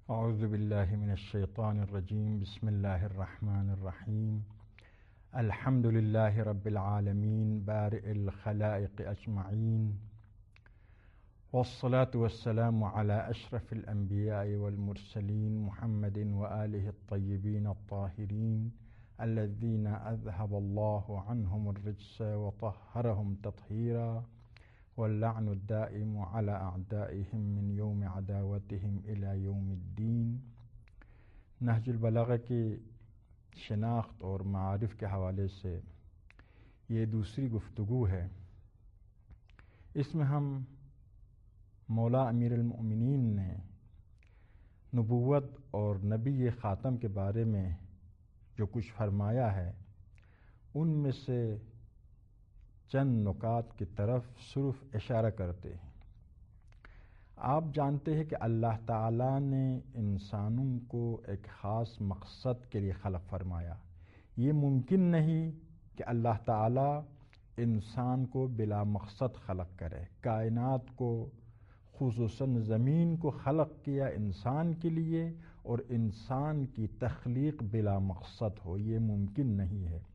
اعوذ باللہ من الشیطان الرجیم بسم اللہ الرحمن الرحیم الحمد للہ رب العالمین بارئ الخلائق اجمعین والصلاة والسلام على اشرف الانبیاء والمرسلین محمد وآلہ الطیبین الطاہرین الذین اذهب اللہ عنہم الرجس وطہرہم تطہیرا واللعن الدائم على اعدائهم من یوم عداوتهم الى یوم الدین۔ نہج البلاغہ کی شناخت اور معارف کے حوالے سے یہ دوسری گفتگو ہے۔ اس میں ہم مولا امیر المؤمنین نے نبوت اور نبی خاتم کے بارے میں جو کچھ فرمایا ہے ان میں سے چند نکات کی طرف صرف اشارہ کرتے ہیں۔ آپ جانتے ہیں کہ اللہ تعالیٰ نے انسانوں کو ایک خاص مقصد کے لیے خلق فرمایا۔ یہ ممکن نہیں کہ اللہ تعالیٰ انسان کو بلا مقصد خلق کرے۔ کائنات کو خصوصاً زمین کو خلق کیا انسان کے لیے اور انسان کی تخلیق بلا مقصد ہو، یہ ممکن نہیں ہے۔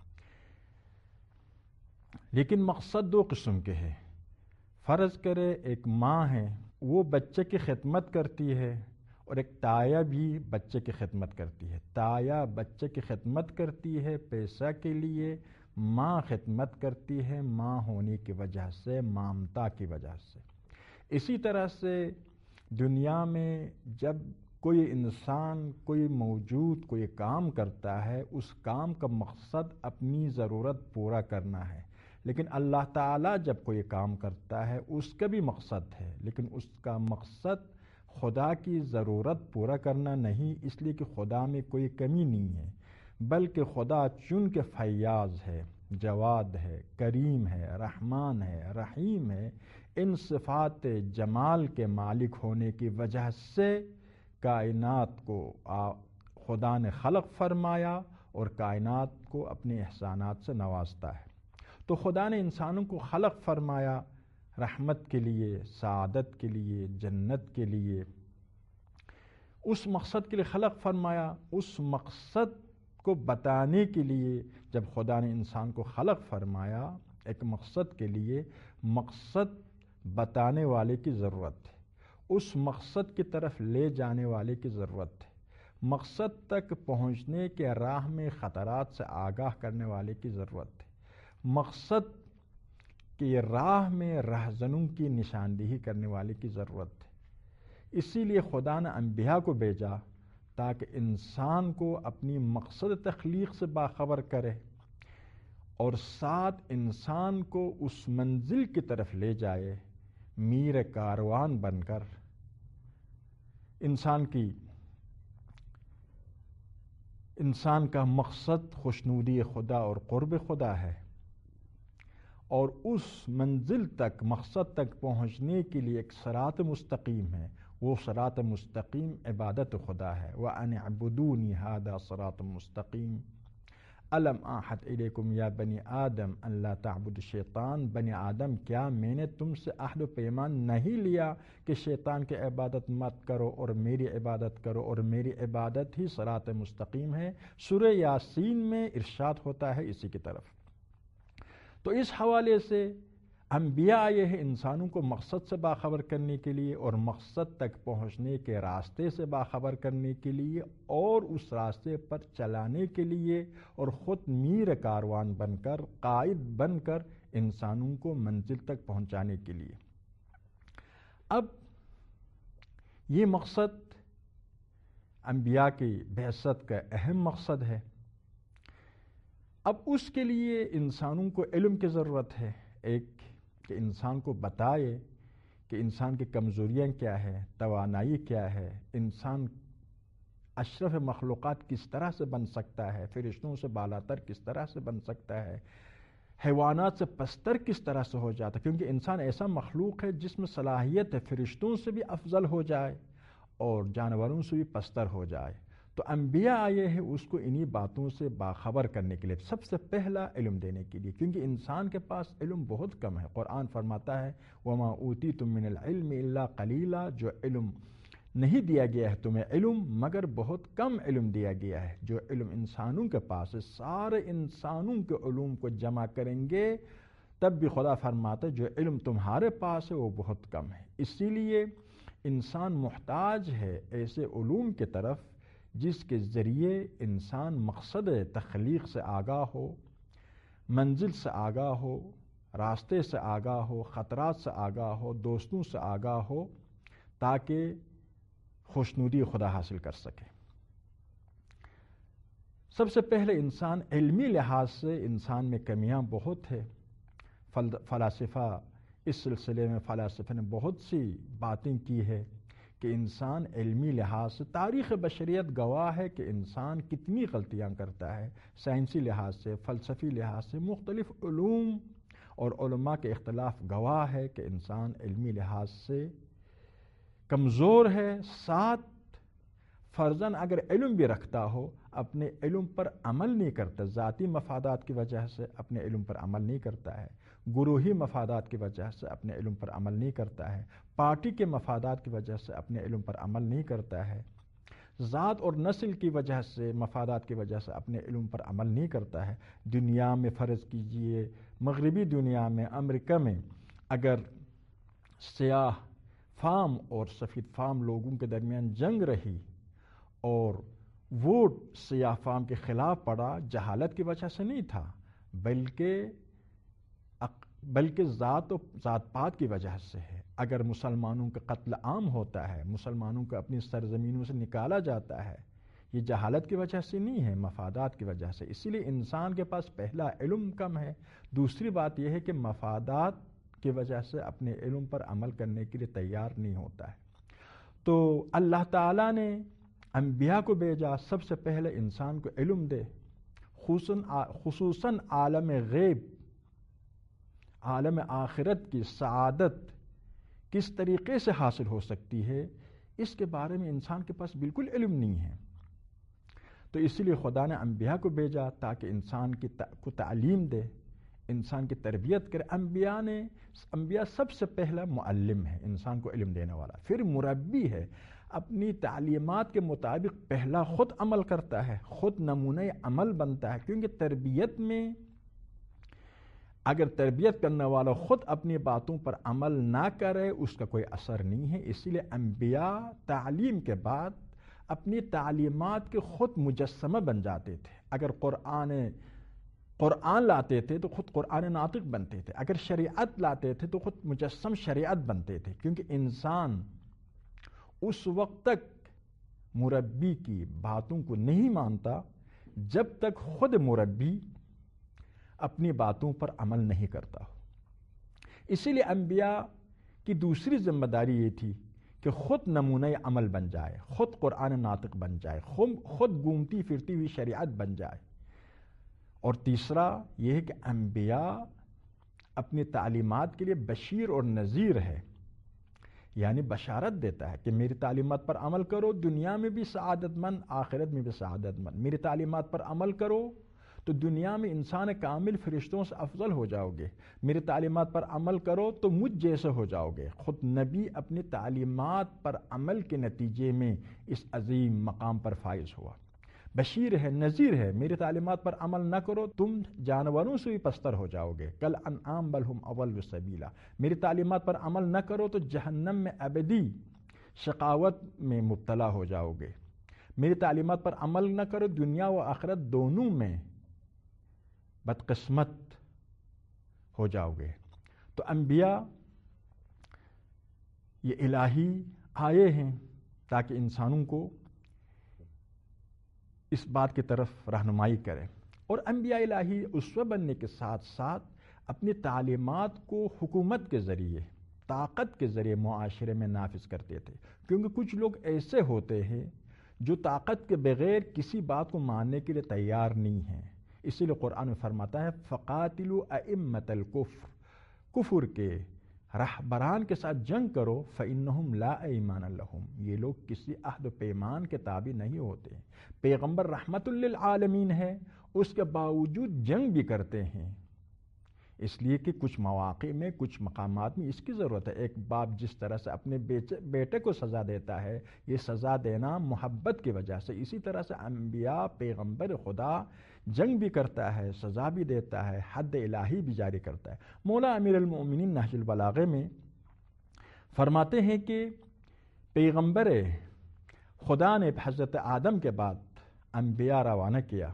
لیکن مقصد دو قسم کے ہیں۔ فرض کرے ایک ماں ہے، وہ بچے کی خدمت کرتی ہے اور ایک تایا بھی بچے کی خدمت کرتی ہے۔ تایا بچے کی خدمت کرتی ہے پیسہ کے لیے، ماں خدمت کرتی ہے ماں ہونے کی وجہ سے، مامتا کی وجہ سے۔ اسی طرح سے دنیا میں جب کوئی انسان، کوئی موجود کوئی کام کرتا ہے، اس کام کا مقصد اپنی ضرورت پورا کرنا ہے۔ لیکن اللہ تعالیٰ جب کوئی کام کرتا ہے اس کا بھی مقصد ہے، لیکن اس کا مقصد خدا کی ضرورت پورا کرنا نہیں، اس لیے کہ خدا میں کوئی کمی نہیں ہے، بلکہ خدا چون کے فیاض ہے، جواد ہے، کریم ہے، رحمان ہے، رحیم ہے، ان صفات جمال کے مالک ہونے کی وجہ سے کائنات کو خدا نے خلق فرمایا اور کائنات کو اپنے احسانات سے نوازتا ہے۔ تو خدا نے انسانوں کو خلق فرمایا رحمت کے لیے، سعادت کے لیے، جنت کے لیے، اس مقصد کے لیے خلق فرمایا۔ اس مقصد کو بتانے کے لیے جب خدا نے انسان کو خلق فرمایا ایک مقصد کے لیے، مقصد بتانے والے کی ضرورت ہے، اس مقصد کی طرف لے جانے والے کی ضرورت ہے، مقصد تک پہنچنے کے راہ میں خطرات سے آگاہ کرنے والے کی ضرورت ہے، مقصد کی راہ میں رہزنوں کی نشاندہی کرنے والے کی ضرورت ہے۔ اسی لیے خدا نے انبیاء کو بھیجا تاکہ انسان کو اپنی مقصد تخلیق سے باخبر کرے اور ساتھ انسان کو اس منزل کی طرف لے جائے، میر کاروان بن کر۔ انسان کا مقصد خوشنودی خدا اور قرب خدا ہے، اور اس منزل تک، مقصد تک پہنچنے کے لیے ایک صراط مستقیم ہے، وہ صراط مستقیم عبادت خدا ہے۔ وَأَنِ اعْبُدُونِي هَذَا صِرَاطٌ مُسْتَقِيمٌ أَلَمْ أَعْهَدْ إِلَيْكُمْ يَا بَنِي آدَمَ أَن لَا تَعْبُدُوا الشَّيْطَانَ۔ بنی آدم، کیا میں نے تم سے عہد و پیمان نہیں لیا کہ شیطان کی عبادت مت کرو اور میری عبادت کرو، اور میری عبادت ہی صراط مستقیم ہے۔ سورہ یاسین میں ارشاد ہوتا ہے اسی کی طرف۔ تو اس حوالے سے انبیاء آئے ہیں انسانوں کو مقصد سے باخبر کرنے کے لیے اور مقصد تک پہنچنے کے راستے سے باخبر کرنے کے لیے اور اس راستے پر چلانے کے لیے، اور خود میر کاروان بن کر، قائد بن کر انسانوں کو منزل تک پہنچانے کے لیے۔ اب یہ مقصد انبیاء کی بعثت کا اہم مقصد ہے۔ اب اس کے لیے انسانوں کو علم کی ضرورت ہے، ایک کہ انسان کو بتائے کہ انسان کی کمزوریاں کیا ہے، توانائی کیا ہے، انسان اشرف مخلوقات کس طرح سے بن سکتا ہے، فرشتوں سے بالاتر کس طرح سے بن سکتا ہے، حیوانات سے پستر کس طرح سے ہو جاتا ہے، کیونکہ انسان ایسا مخلوق ہے جس میں صلاحیت ہے فرشتوں سے بھی افضل ہو جائے اور جانوروں سے بھی پستر ہو جائے۔ تو انبیاء آئے ہیں اس کو انہی باتوں سے باخبر کرنے کے لیے، سب سے پہلا علم دینے کے لیے، کیونکہ انسان کے پاس علم بہت کم ہے۔ قرآن فرماتا ہے وَمَا أُوتِيتُم مِّنَ الْعِلْمِ إِلَّا قَلِيلًا، جو علم نہیں دیا گیا ہے تمہیں علم مگر بہت کم علم دیا گیا ہے. جو علم انسانوں کے پاس ہے سارے انسانوں کے علوم کو جمع کریں گے تب بھی خدا فرماتا ہے جو علم تمہارے پاس ہے وہ بہت کم ہے. اسی لیے انسان محتاج ہے ایسے علوم کی طرف جس کے ذریعے انسان مقصد تخلیق سے آگاہ ہو، منزل سے آگاہ ہو، راستے سے آگاہ ہو، خطرات سے آگاہ ہو، دوستوں سے آگاہ ہو، تاکہ خوشنودی خدا حاصل کر سکے. سب سے پہلے انسان علمی لحاظ سے انسان میں کمیاں بہت ہے. فلاسفہ اس سلسلے میں فلاسفہ نے بہت سی باتیں کی ہے کہ انسان علمی لحاظ سے تاریخ بشریت گواہ ہے کہ انسان کتنی غلطیاں کرتا ہے. سائنسی لحاظ سے، فلسفی لحاظ سے، مختلف علوم اور علماء کے اختلاف گواہ ہے کہ انسان علمی لحاظ سے کمزور ہے. ساتھ فرضاً اگر علم بھی رکھتا ہو اپنے علم پر عمل نہیں کرتا، ذاتی مفادات کی وجہ سے اپنے علم پر عمل نہیں کرتا ہے، گروہی مفادات کی وجہ سے اپنے علم پر عمل نہیں کرتا ہے، پارٹی کے مفادات کی وجہ سے اپنے علم پر عمل نہیں کرتا ہے، ذات اور نسل کی وجہ سے، مفادات کی وجہ سے اپنے علم پر عمل نہیں کرتا ہے. دنیا میں فرض کیجئے مغربی دنیا میں، امریکہ میں اگر سیاہ فام اور سفید فام لوگوں کے درمیان جنگ رہی اور ووٹ سیاہ فام کے خلاف پڑا، جہالت کی وجہ سے نہیں تھا بلکہ ذات پات کی وجہ سے ہے. اگر مسلمانوں کا قتل عام ہوتا ہے، مسلمانوں کو اپنی سرزمینوں سے نکالا جاتا ہے، یہ جہالت کی وجہ سے نہیں ہے، مفادات کی وجہ سے. اسی لیے انسان کے پاس پہلا علم کم ہے. دوسری بات یہ ہے کہ مفادات کی وجہ سے اپنے علم پر عمل کرنے کے لیے تیار نہیں ہوتا ہے. تو اللہ تعالیٰ نے انبیاء کو بھیجا سب سے پہلے انسان کو علم دے، خصوصاً عالم غیب، عالم آخرت کی سعادت کس طریقے سے حاصل ہو سکتی ہے اس کے بارے میں انسان کے پاس بالکل علم نہیں ہے. تو اسی لیے خدا نے انبیاء کو بھیجا تاکہ انسان کو تعلیم دے، انسان کی تربیت کرے. انبیاء سب سے پہلا معلم ہے، انسان کو علم دینے والا، پھر مربی ہے، اپنی تعلیمات کے مطابق پہلا خود عمل کرتا ہے، خود نمونہ عمل بنتا ہے. کیونکہ تربیت میں اگر تربیت کرنے والا خود اپنی باتوں پر عمل نہ کرے اس کا کوئی اثر نہیں ہے. اسی لیے انبیاء تعلیم کے بعد اپنی تعلیمات کے خود مجسمہ بن جاتے تھے. اگر قرآن لاتے تھے تو خود قرآن ناطق بنتے تھے، اگر شریعت لاتے تھے تو خود مجسم شریعت بنتے تھے. کیونکہ انسان اس وقت تک مربی کی باتوں کو نہیں مانتا جب تک خود مربی اپنی باتوں پر عمل نہیں کرتا ہو. اسی لیے انبیاء کی دوسری ذمہ داری یہ تھی کہ خود نمونہ عمل بن جائے، خود قرآن ناطق بن جائے، خود گھومتی پھرتی ہوئی شریعت بن جائے. اور تیسرا یہ ہے کہ انبیاء اپنی تعلیمات کے لیے بشیر اور نذیر ہے، یعنی بشارت دیتا ہے کہ میری تعلیمات پر عمل کرو، دنیا میں بھی سعادت مند، آخرت میں بھی سعادت مند. میری تعلیمات پر عمل کرو تو دنیا میں انسان کامل فرشتوں سے افضل ہو جاؤ گے، میری تعلیمات پر عمل کرو تو مجھ جیسے ہو جاؤ گے. خود نبی اپنی تعلیمات پر عمل کے نتیجے میں اس عظیم مقام پر فائز ہوا. بشیر ہے، نذیر ہے. میری تعلیمات پر عمل نہ کرو تم جانوروں سے بھی پستر ہو جاؤ گے، کل انعام بل ہم اضل سبیلا. میری تعلیمات پر عمل نہ کرو تو جہنم میں ابدی شقاوت میں مبتلا ہو جاؤ گے. میری تعلیمات پر عمل نہ کرو دنیا و آخرت دونوں میں بدقسمت ہو جاؤ گے. تو انبیاء یہ الہی آئے ہیں تاکہ انسانوں کو اس بات کی طرف رہنمائی کرے. اور انبیاء الہی اسوہ بننے کے ساتھ ساتھ اپنی تعلیمات کو حکومت کے ذریعے، طاقت کے ذریعے معاشرے میں نافذ کرتے تھے. کیونکہ کچھ لوگ ایسے ہوتے ہیں جو طاقت کے بغیر کسی بات کو ماننے کے لیے تیار نہیں ہیں. اسی لیے قرآن میں فرماتا ہے فَقَاتِلُوا أَئِمَّةَ الْكُفْرِ، کفر کے رہبران کے ساتھ جنگ کرو. فَإِنَّهُمْ لَا أَيْمَانَ لَهُمْ، یہ لوگ کسی عہد و پیمان کے تابع نہیں ہوتے. پیغمبر رحمت للعالمین ہے، اس کے باوجود جنگ بھی کرتے ہیں. اس لیے کہ کچھ مواقع میں کچھ مقامات میں اس کی ضرورت ہے. ایک باپ جس طرح سے اپنے بیٹے کو سزا دیتا ہے، یہ سزا دینا محبت کی وجہ سے. اسی طرح سے انبیاء پیغمبر خدا جنگ بھی کرتا ہے، سزا بھی دیتا ہے، حد الہی بھی جاری کرتا ہے. مولا امیر المؤمنین نہج البلاغہ میں فرماتے ہیں کہ پیغمبر خدا نے حضرت آدم کے بعد انبیاء روانہ کیا.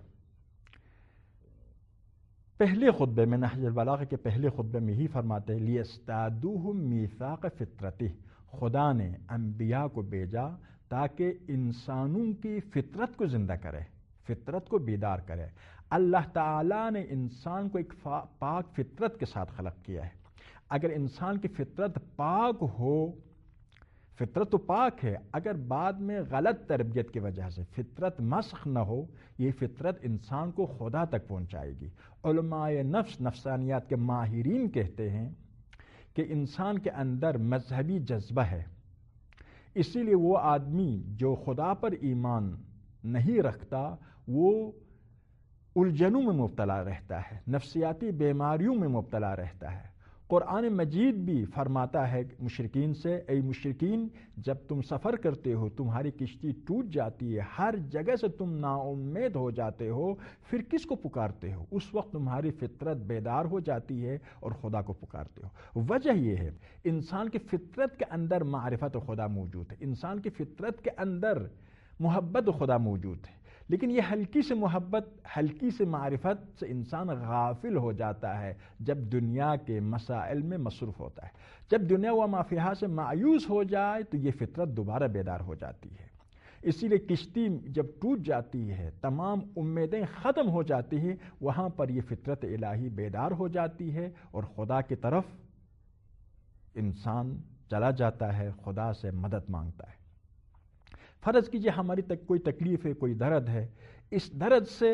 پہلے خطبے میں نہج البلاغہ کے پہلے خطبے میں ہی فرماتے ہیں لیستادوہم میثاق فطرتہ، خدا نے انبیاء کو بھیجا تاکہ انسانوں کی فطرت کو زندہ کرے، فطرت کو بیدار کرے. اللہ تعالیٰ نے انسان کو ایک پاک فطرت کے ساتھ خلق کیا ہے. اگر انسان کی فطرت پاک ہو، فطرت تو پاک ہے، اگر بعد میں غلط تربیت کی وجہ سے فطرت مسخ نہ ہو، یہ فطرت انسان کو خدا تک پہنچائے گی. علماء نفس، نفسانیات کے ماہرین کہتے ہیں کہ انسان کے اندر مذہبی جذبہ ہے، اسی لیے وہ آدمی جو خدا پر ایمان نہیں رکھتا وہ الجھنوں میں مبتلا رہتا ہے، نفسیاتی بیماریوں میں مبتلا رہتا ہے. قرآن مجید بھی فرماتا ہے مشرکین سے، اے مشرکین جب تم سفر کرتے ہو، تمہاری کشتی ٹوٹ جاتی ہے، ہر جگہ سے تم نا امید ہو جاتے ہو، پھر کس کو پکارتے ہو؟ اس وقت تمہاری فطرت بیدار ہو جاتی ہے اور خدا کو پکارتے ہو. وجہ یہ ہے انسان کی فطرت کے اندر معرفت خدا موجود ہے، انسان کی فطرت کے اندر محبت خدا موجود ہے، لیکن یہ ہلکی سے محبت، ہلکی سے معرفت سے انسان غافل ہو جاتا ہے جب دنیا کے مسائل میں مصروف ہوتا ہے. جب دنیا و ما فیہا سے مایوس ہو جائے تو یہ فطرت دوبارہ بیدار ہو جاتی ہے. اسی لیے کشتی جب ٹوٹ جاتی ہے، تمام امیدیں ختم ہو جاتی ہیں، وہاں پر یہ فطرت الہی بیدار ہو جاتی ہے اور خدا کی طرف انسان چلا جاتا ہے، خدا سے مدد مانگتا ہے. فرض کیجئے ہماری کوئی تکلیف ہے، کوئی درد ہے، اس درد سے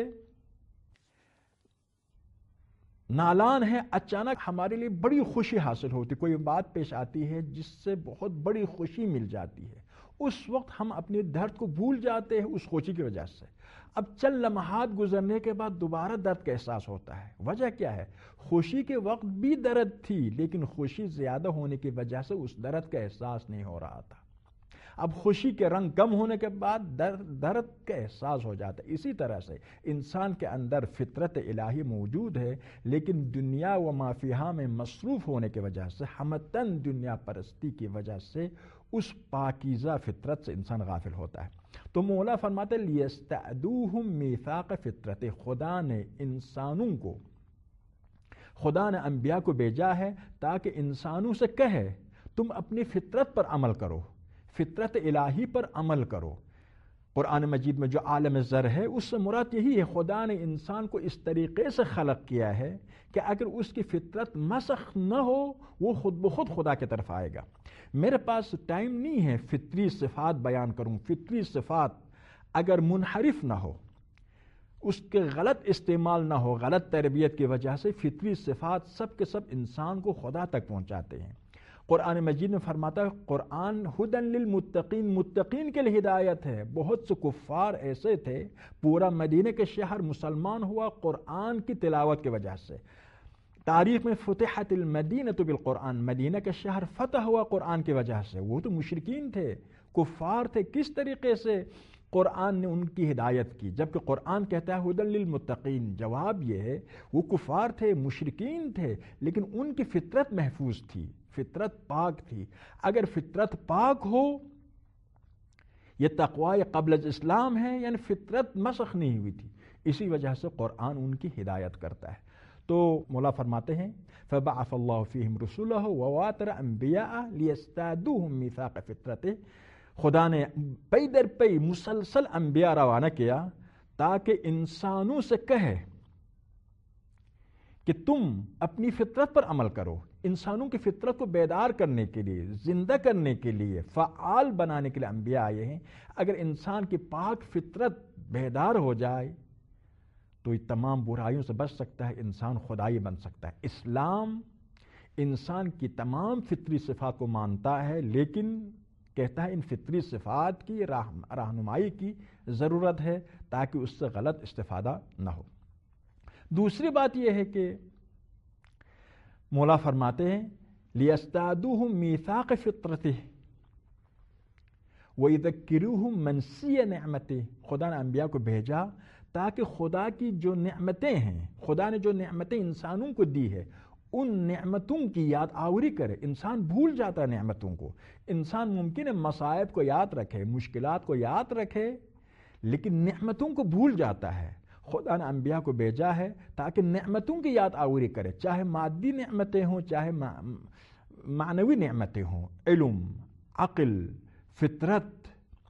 نالان ہے، اچانک ہمارے لیے بڑی خوشی حاصل ہوتی، کوئی بات پیش آتی ہے جس سے بہت بڑی خوشی مل جاتی ہے. اس وقت ہم اپنے درد کو بھول جاتے ہیں اس خوشی کی وجہ سے. اب چند لمحات گزرنے کے بعد دوبارہ درد کا احساس ہوتا ہے. وجہ کیا ہے؟ خوشی کے وقت بھی درد تھی، لیکن خوشی زیادہ ہونے کی وجہ سے اس درد کا احساس نہیں ہو رہا تھا. اب خوشی کے رنگ کم ہونے کے بعد درد کا احساس ہو جاتا ہے. اسی طرح سے انسان کے اندر فطرت الہی موجود ہے، لیکن دنیا و ما فیہا میں مصروف ہونے کی وجہ سے، ہمتاً دنیا پرستی کی وجہ سے اس پاکیزہ فطرت سے انسان غافل ہوتا ہے. تو مولا فرماتے لیستعدوہم میثاق فطرت، خدا نے انسانوں کو، خدا نے انبیاء کو بھیجا ہے تاکہ انسانوں سے کہے تم اپنی فطرت پر عمل کرو، فطرت الہی پر عمل کرو. قرآن مجید میں جو عالم زر ہے اس سے مراد یہی ہے، خدا نے انسان کو اس طریقے سے خلق کیا ہے کہ اگر اس کی فطرت مسخ نہ ہو وہ خود بخود خدا کی طرف آئے گا. میرے پاس ٹائم نہیں ہے فطری صفات بیان کروں. فطری صفات اگر منحرف نہ ہو، اس کے غلط استعمال نہ ہو، غلط تربیت کی وجہ سے فطری صفات سب کے سب انسان کو خدا تک پہنچاتے ہیں. قرآن مجید میں فرماتا ہے قرآن ہدن للمتقین، متقین کے لیے ہدایت ہے. بہت سے کفار ایسے تھے، پورا مدینہ کے شہر مسلمان ہوا قرآن کی تلاوت کی وجہ سے. تاریخ میں فتحت المدینہ بالقرآن، مدینہ کا شہر فتح ہوا قرآن کی وجہ سے. وہ تو مشرکین تھے، کفار تھے. کس طریقے سے قرآن نے ان کی ہدایت کی، جبکہ قرآن کہتا ہے ہدن للمتقین. جواب یہ ہے وہ کفار تھے، مشرکین تھے، لیکن ان کی فطرت محفوظ تھی، فطرت پاک تھی. اگر فطرت پاک ہو، یہ تقوی قبل از اسلام ہے، یعنی فطرت مسخ نہیں ہوئی تھی، اسی وجہ سے قرآن ان کی ہدایت کرتا ہے. تو مولا فرماتے ہیں فبعث اللہ فیہم رسولہ وواتر انبیاء لیستعدوہم میثاق فطرتہ، خدا نے پئی در پئی مسلسل انبیاء روانہ کیا تاکہ انسانوں سے کہے کہ تم اپنی فطرت پر عمل کرو. انسانوں کی فطرت کو بیدار کرنے کے لیے، زندہ کرنے کے لیے، فعال بنانے کے لیے انبیاء آئے ہیں. اگر انسان کی پاک فطرت بیدار ہو جائے تو یہ تمام برائیوں سے بچ سکتا ہے، انسان خدائی بن سکتا ہے. اسلام انسان کی تمام فطری صفات کو مانتا ہے، لیکن کہتا ہے ان فطری صفات کی رہنمائی کی ضرورت ہے تاکہ اس سے غلط استفادہ نہ ہو. دوسری بات یہ ہے کہ مولا فرماتے ہیں لیستعدوہم میثاق فطرتہ وَيَذَكِّرُوهُمْ مَنْسِيَ نِعْمَتِهِ، خدا نے انبیاء کو بھیجا تاکہ خدا کی جو نعمتیں ہیں، خدا نے جو نعمتیں انسانوں کو دی ہے، ان نعمتوں کی یاد آوری کرے۔ انسان بھول جاتا ہے نعمتوں کو، انسان ممکن ہے مصائب کو یاد رکھے، مشکلات کو یاد رکھے، لیکن نعمتوں کو بھول جاتا ہے۔ خدا نے انبیاء کو بھیجا ہے تاکہ نعمتوں کی یاد آوری کرے، چاہے مادی نعمتیں ہوں، چاہے معنوی نعمتیں ہوں، علم، عقل، فطرت،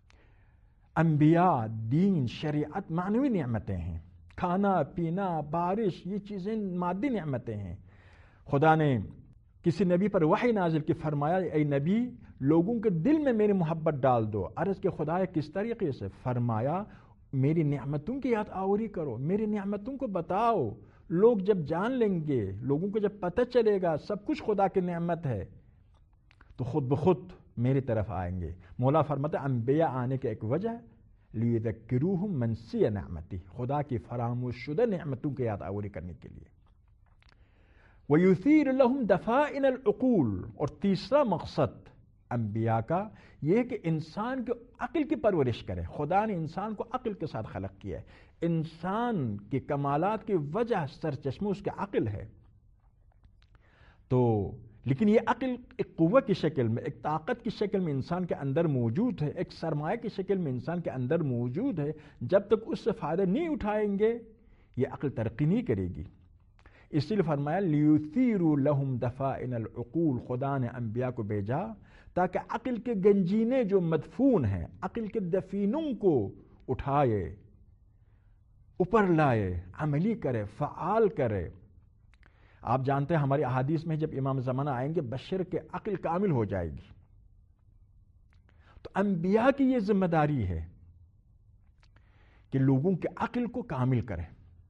انبیاء، دین، شریعت معنوی نعمتیں ہیں۔ کھانا پینا، بارش، یہ چیزیں مادی نعمتیں ہیں۔ خدا نے کسی نبی پر وحی نازل کی، فرمایا اے نبی لوگوں کے دل میں میری محبت ڈال دو۔ عرض کہ خدا کس طریقے سے؟ فرمایا میری نعمتوں کی یاد آوری کرو، میری نعمتوں کو بتاؤ۔ لوگ جب جان لیں گے، لوگوں کو جب پتہ چلے گا سب کچھ خدا کی نعمت ہے، تو خود بخود میری طرف آئیں گے۔ مولا فرماتا ہے انبیاء آنے کی ایک وجہ لیذکروہم منسی نعمتی، خدا کی فراموش شدہ نعمتوں کی یاد آوری کرنے کے لیے۔ وَيُثِيرُ لَهُمْ دَفَائِنَ الْعُقُولِ، اور تیسرا مقصد انبیاء کا یہ ہے کہ انسان کے عقل کی پرورش کرے۔ خدا نے انسان کو عقل کے ساتھ خلق کیا ہے، انسان کے کمالات کی وجہ سرچشمہ اس کے عقل ہے۔ تو لیکن یہ عقل ایک قوت کی شکل میں، ایک طاقت کی شکل میں انسان کے اندر موجود ہے، ایک سرمایہ کی شکل میں انسان کے اندر موجود ہے۔ جب تک اس سے فائدہ نہیں اٹھائیں گے یہ عقل ترقی نہیں کرے گی۔ اس لیے فرمایا لیثیروا لہم دفائن العقول، خدا نے انبیاء کو بھیجا تاکہ عقل کے گنجینے جو مدفون ہیں، عقل کے دفینوں کو اٹھائے، اوپر لائے، عملی کرے، فعال کرے۔ آپ جانتے ہیں ہماری احادیث میں جب امام زمانہ آئیں گے بشر کے عقل کامل ہو جائے گی، تو انبیاء کی یہ ذمہ داری ہے کہ لوگوں کے عقل کو کامل کرے،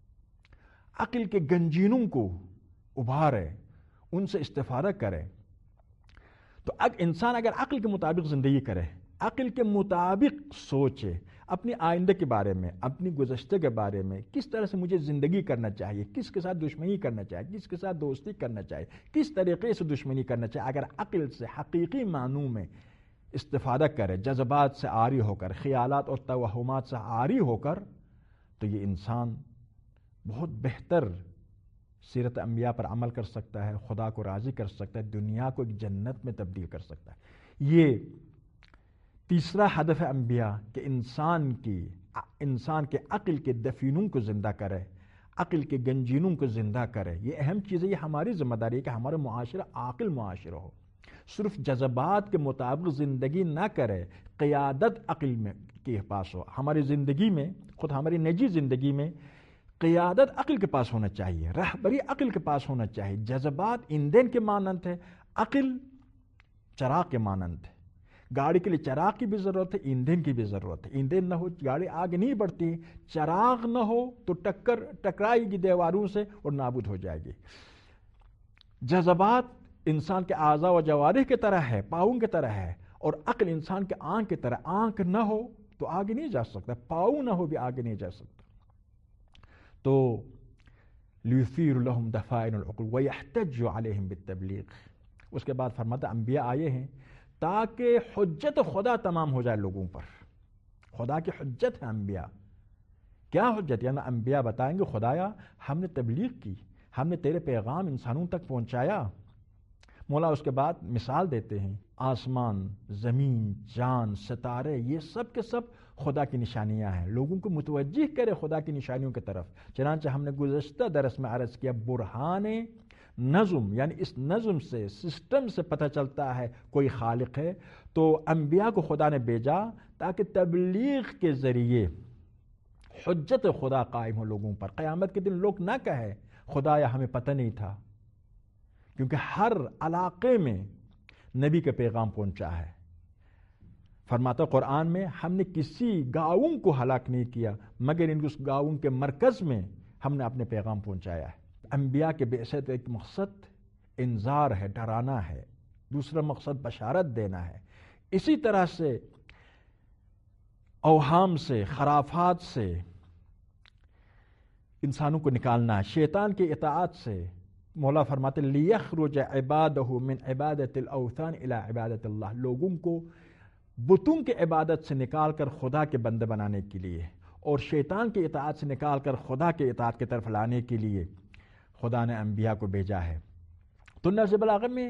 عقل کے گنجینوں کو ابھارے، ان سے استفادہ کرے۔ تو انسان اگر عقل کے مطابق زندگی کرے، عقل کے مطابق سوچے، اپنی آئندہ کے بارے میں، اپنی گزشتہ کے بارے میں، کس طرح سے مجھے زندگی کرنا چاہیے، کس کے ساتھ دشمنی کرنا چاہیے، کس کے ساتھ دوستی کرنا چاہیے، کس طریقے سے دشمنی کرنا چاہیے، اگر عقل سے حقیقی معنوں میں استفادہ کرے، جذبات سے عاری ہو کر، خیالات اور توہمات سے عاری ہو کر، تو یہ انسان بہت بہتر سیرت انبیاء پر عمل کر سکتا ہے، خدا کو راضی کر سکتا ہے، دنیا کو ایک جنت میں تبدیل کر سکتا ہے۔ یہ تیسرا ہدف ہے انبیاء کہ انسان کے عقل کے دفینوں کو زندہ کرے، عقل کے گنجینوں کو زندہ کرے۔ یہ اہم چیز ہے، یہ ہماری ذمہ داری ہے کہ ہمارا معاشرہ عاقل معاشرہ ہو، صرف جذبات کے مطابق زندگی نہ کرے، قیادت عقل میں کے پاس ہو۔ ہماری زندگی میں، خود ہماری نجی زندگی میں قیادت عقل کے پاس ہونا چاہیے، رہبری عقل کے پاس ہونا چاہیے۔ جذبات ایندھن کے مانند ہے، عقل چراغ کے مانند ہے۔ گاڑی کے لیے چراغ کی بھی ضرورت ہے، ایندھن کی بھی ضرورت ہے۔ ایندھن نہ ہو گاڑی آگے نہیں بڑھتی، چراغ نہ ہو تو ٹکرائے گی دیواروں سے اور نابود ہو جائے گی۔ جذبات انسان کے اعضاء و جوارح کی طرح ہے، پاؤں کی طرح ہے، اور عقل انسان کے آنکھ کی طرح، آنکھ نہ ہو تو آگے نہیں جا سکتا، پاؤں نہ ہو بھی آگے نہیں جا سکتا۔ تو لیثیر لہم دفائن العقول ویحتج علیہم بالتبلیغ، اس کے بعد فرماتا انبیاء آئے ہیں تاکہ حجت خدا تمام ہو جائے لوگوں پر۔ خدا کی حجت ہے انبیاء۔ کیا حجت؟ یعنی انبیاء بتائیں گے خدایا ہم نے تبلیغ کی، ہم نے تیرے پیغام انسانوں تک پہنچایا۔ مولا اس کے بعد مثال دیتے ہیں، آسمان، زمین، چاند، ستارے، یہ سب کے سب خدا کی نشانیاں ہیں، لوگوں کو متوجہ کرے خدا کی نشانیوں کی طرف۔ چنانچہ ہم نے گزشتہ درس میں عرض کیا برہان نظم، یعنی اس نظم سے، سسٹم سے پتہ چلتا ہے کوئی خالق ہے۔ تو انبیاء کو خدا نے بھیجا تاکہ تبلیغ کے ذریعے حجت خدا قائم ہو لوگوں پر۔ قیامت کے دن لوگ نہ کہے خدایا ہمیں پتہ نہیں تھا، کیونکہ ہر علاقے میں نبی کا پیغام پہنچا ہے۔ فرماتا قرآن میں ہم نے کسی گاؤں کو ہلاک نہیں کیا مگر ان اس گاؤں کے مرکز میں ہم نے اپنے پیغام پہنچایا ہے۔ انبیاء کے بعثت ایک مقصد انذار ہے، ڈرانا ہے، دوسرا مقصد بشارت دینا ہے۔ اسی طرح سے اوہام سے، خرافات سے انسانوں کو نکالنا ہے، شیطان کی اطاعت سے، مولا فرماتے لیخرج عبادہ من عبادت الاوثان الی عبادت اللہ، لوگوں کو بتوں کی عبادت سے نکال کر خدا کے بندے بنانے کے لیے اور شیطان کی اطاعت سے نکال کر خدا کے اطاعت کی طرف لانے کے لیے خدا نے انبیاء کو بھیجا ہے۔ تو نہج بلاغہ میں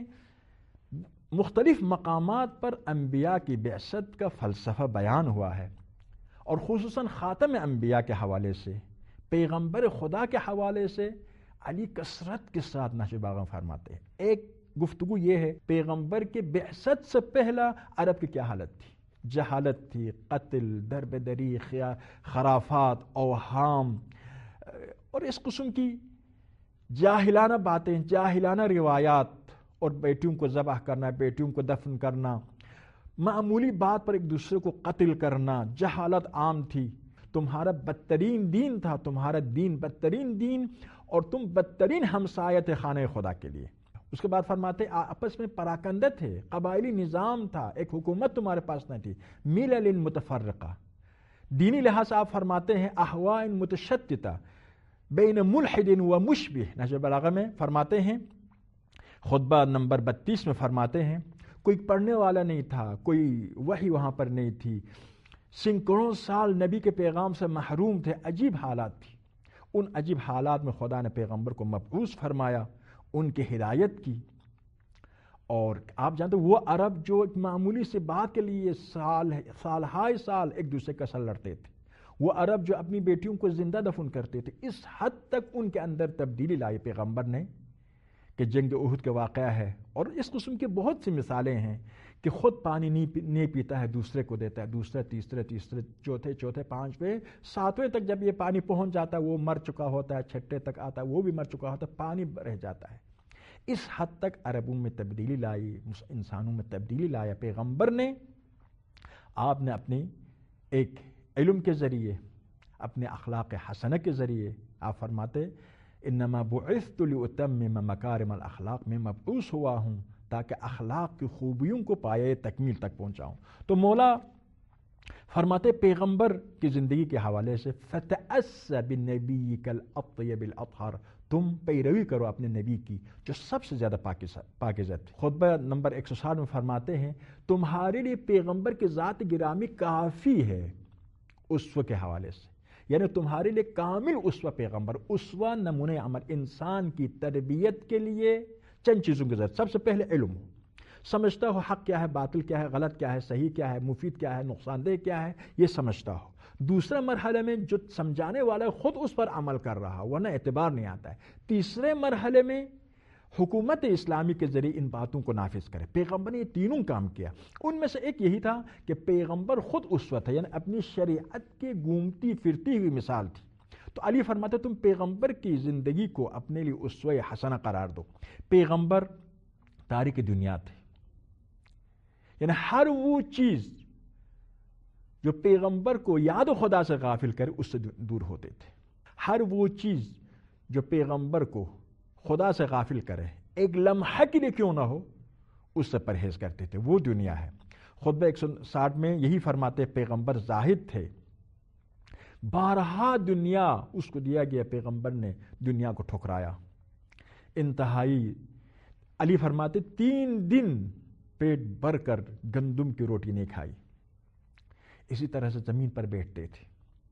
مختلف مقامات پر انبیاء کی بعثت کا فلسفہ بیان ہوا ہے، اور خصوصاً خاتم انبیاء کے حوالے سے، پیغمبر خدا کے حوالے سے علی کثرت کے ساتھ نہج بلاغہ میں فرماتے ہیں۔ ایک گفتگو یہ ہے پیغمبر کے بعثت سے پہلا عرب کی کیا حالت تھی، جہالت تھی، قتل، درب دری، خرافات، اوہام اور اس قسم کی جاہلانہ باتیں، جاہلانہ روایات، اور بیٹیوں کو ذبح کرنا، بیٹیوں کو دفن کرنا، معمولی بات پر ایک دوسرے کو قتل کرنا، جہالت عام تھی۔ تمہارا بدترین دین تھا، تمہارا دین بدترین دین، اور تم بدترین ہمسایہ تھے خانہ خدا کے لیے۔ اس کے بعد فرماتے آپس میں پراکندہ تھے، قبائلی نظام تھا، ایک حکومت تمہارے پاس نہ تھی، ملل متفرقہ۔ دینی لحاظ سے آپ فرماتے ہیں احواء متشتتہ بین ملحد و مشبہ۔ نہج بلاغہ میں فرماتے ہیں، خطبہ نمبر 32 میں فرماتے ہیں، کوئی پڑھنے والا نہیں تھا، کوئی وحی وہاں پر نہیں تھی، سینکڑوں سال نبی کے پیغام سے محروم تھے، عجیب حالات تھی۔ ان عجیب حالات میں خدا نے پیغمبر کو مبعوث فرمایا، ان کی ہدایت کی۔ اور آپ جانتے وہ عرب جو ایک معمولی سی بات کے لیے سال ہائے سال ایک دوسرے کا سر لڑتے تھے، وہ عرب جو اپنی بیٹیوں کو زندہ دفن کرتے تھے، اس حد تک ان کے اندر تبدیلی لائی پیغمبر نے کہ جنگ احد کا واقعہ ہے، اور اس قسم کی بہت سی مثالیں ہیں کہ خود پانی نہیں پیتا ہے، دوسرے کو دیتا ہے، دوسرے تیسرے چوتھے پانچویں ساتویں تک جب یہ پانی پہنچ جاتا ہے وہ مر چکا ہوتا ہے، چھٹے تک آتا ہے وہ بھی مر چکا ہوتا ہے، پانی رہ جاتا ہے۔ اس حد تک عربوں میں تبدیلی لائی، انسانوں میں تبدیلی لایا پیغمبر نے۔ آپ نے اپنے ایک علم کے ذریعے، اپنے اخلاق حسنہ کے ذریعے، آپ فرماتے انما بعثت لاتمم مکارم الاخلاق، میں مبعوث ہوا ہوں تاکہ اخلاق کی خوبیوں کو پایہ تکمیل تک پہنچاؤں۔ تو مولا فرماتے پیغمبر کی زندگی کے حوالے سے فتأس بنبیک الاطیب الاطہر، تم پیروی کرو اپنے نبی کی جو سب سے زیادہ پاکیزہ تھی۔ خطبہ نمبر 160 میں فرماتے ہیں تمہارے لیے پیغمبر کی ذات گرامی کافی ہے اسوہ کے حوالے سے، یعنی تمہارے لیے کامل اسوہ پیغمبر، اسوہ نمونہ عمل، انسان کی تربیت کے لیے چند چیزوں کی ضرورت۔ سب سے پہلے علم ہو، سمجھتا ہو حق کیا ہے، باطل کیا ہے، غلط کیا ہے، صحیح کیا ہے، مفید کیا ہے، نقصان دہ کیا ہے، یہ سمجھتا ہو۔ دوسرے مرحلے میں جو سمجھانے والا ہے خود اس پر عمل کر رہا ورنہ اعتبار نہیں آتا ہے۔ تیسرے مرحلے میں حکومت اسلامی کے ذریعے ان باتوں کو نافذ کرے۔ پیغمبر نے یہ تینوں کام کیا، ان میں سے ایک یہی تھا کہ پیغمبر خود اسوہ تھا، یعنی اپنی شریعت کے گھومتی پھرتی ہوئی مثال تھی۔ تو علی فرماتے تم پیغمبر کی زندگی کو اپنے لیے اسوہ حسنہ قرار دو۔ پیغمبر تاریخ دنیا تھے، یعنی ہر وہ چیز جو پیغمبر کو یاد و خدا سے غافل کرے اس سے دور ہوتے تھے۔ ہر وہ چیز جو پیغمبر کو خدا سے غافل کرے ایک لمحہ کے لیے کیوں نہ ہو اس سے پرہیز کرتے تھے، وہ دنیا ہے۔ خطبہ 160 میں یہی فرماتے پیغمبر زاہد تھے، بارہا دنیا اس کو دیا گیا، پیغمبر نے دنیا کو ٹھکرایا انتہائی۔ علی فرماتے 3 دن پیٹ بھر کر گندم کی روٹی نہیں کھائی، اسی طرح سے زمین پر بیٹھتے تھے،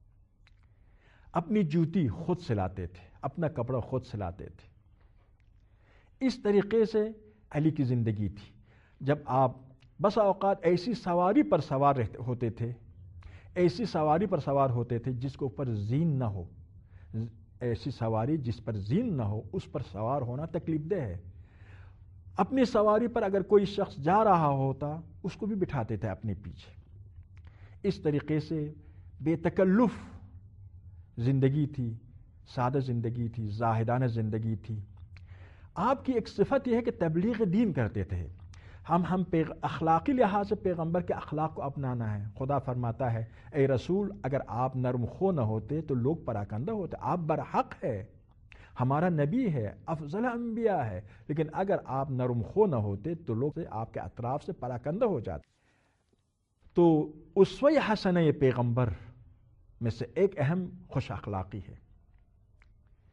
اپنی جوتی خود سلاتے تھے، اپنا کپڑا خود سلاتے تھے۔ اس طریقے سے علی کی زندگی تھی۔ جب آپ بس اوقات ایسی سواری پر سوار ہوتے تھے، ایسی سواری پر سوار ہوتے تھے جس کے اوپر زین نہ ہو، ایسی سواری جس پر زین نہ ہو اس پر سوار ہونا تکلیف دہ ہے۔ اپنی سواری پر اگر کوئی شخص جا رہا ہوتا اس کو بھی بٹھاتے تھے اپنے پیچھے۔ اس طریقے سے بے تکلف زندگی تھی، سادہ زندگی تھی، زاہدانہ زندگی تھی۔ آپ کی ایک صفت یہ ہے کہ تبلیغ دین کرتے تھے۔ ہم اخلاقی لحاظ سے پیغمبر کے اخلاق کو اپنانا ہے۔ خدا فرماتا ہے اے رسول اگر آپ نرم خو نہ ہوتے تو لوگ پراکندہ ہوتے، آپ برحق ہے، ہمارا نبی ہے، افضل انبیاء ہے، لیکن اگر آپ نرم خو نہ ہوتے تو لوگ آپ کے اطراف سے پراکندہ ہو جاتے۔ تو اسوہ حسنہ یہ پیغمبر میں سے ایک اہم خوش اخلاقی ہے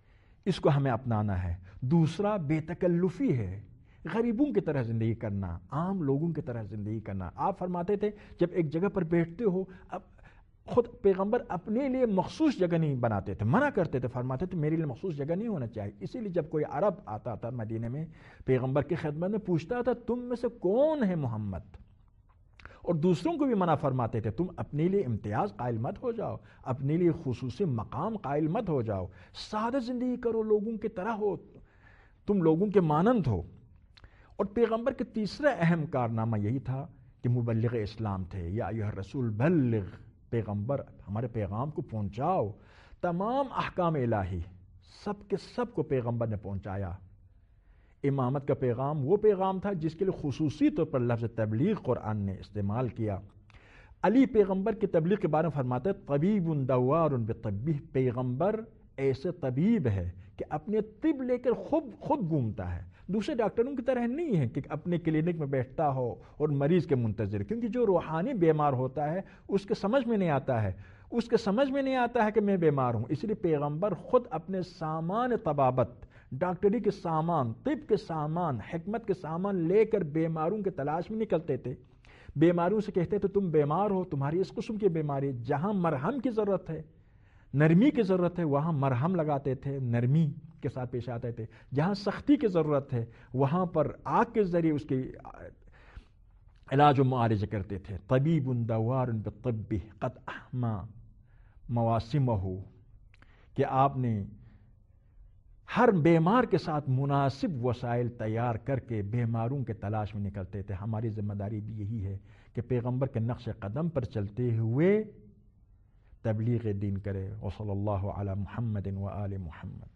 اس کو ہمیں اپنانا ہے۔ دوسرا بے تکلفی ہے، غریبوں کی طرح زندگی کرنا، عام لوگوں کی طرح زندگی کرنا۔ آپ فرماتے تھے جب ایک جگہ پر بیٹھتے ہو، اب خود پیغمبر اپنے لیے مخصوص جگہ نہیں بناتے تھے، منع کرتے تھے، فرماتے تھے میرے لیے مخصوص جگہ نہیں ہونا چاہیے۔ اسی لیے جب کوئی عرب آتا تھا مدینے میں پیغمبر کی خدمت میں، پوچھتا تھا تم میں سے کون ہے محمد، اور دوسروں کو بھی منع فرماتے تھے تم اپنے لیے امتیاز قائل مت ہو جاؤ، اپنے لیے خصوصی مقام قائل مت ہو جاؤ، سادہ زندگی کرو، لوگوں کی طرح ہو، تم لوگوں کے مانند ہو۔ اور پیغمبر کے تیسرا اہم کارنامہ یہی تھا کہ مبلغ اسلام تھے۔ یا ایھا الرسول بلغ، پیغمبر ہمارے پیغام کو پہنچاؤ، تمام احکام الہی سب کے سب کو پیغمبر نے پہنچایا۔ امامت کا پیغام وہ پیغام تھا جس کے لیے خصوصی طور پر لفظ تبلیغ قرآن نے استعمال کیا۔ علی پیغمبر کی تبلیغ کے بارے میں فرماتے ہیں طبیب دوار بطبہ، پیغمبر ایسے طبیب ہے کہ اپنے طب لے کر خود گھومتا ہے، دوسرے ڈاکٹروں کی طرح نہیں ہے کہ اپنے کلینک میں بیٹھتا ہو اور مریض کے منتظر، کیونکہ جو روحانی بیمار ہوتا ہے اس کے سمجھ میں نہیں آتا ہے کہ میں بیمار ہوں، اس لیے پیغمبر خود اپنے سامان طبابت، ڈاکٹری کے سامان، طب کے سامان، حکمت کے سامان لے کر بیماروں کے تلاش میں نکلتے تھے۔ بیماروں سے کہتے تھے تم بیمار ہو، تمہاری اس قسم کی بیماری، جہاں مرہم کی ضرورت ہے، نرمی کی ضرورت ہے، وہاں مرہم لگاتے تھے، نرمی کے ساتھ پیش آتے تھے۔ جہاں سختی کی ضرورت ہے وہاں پر آگ کے ذریعے اس کے علاج و معالجہ کرتے تھے۔ طبیب دوار بالطب قد احما مواسمہ، کہ آپ نے ہر بیمار کے ساتھ مناسب وسائل تیار کر کے بیماروں کے تلاش میں نکلتے تھے۔ ہماری ذمہ داری بھی یہی ہے کہ پیغمبر کے نقش قدم پر چلتے ہوئے تبلیغ دین کرے۔ وصلی اللہ علی محمد و آل محمد۔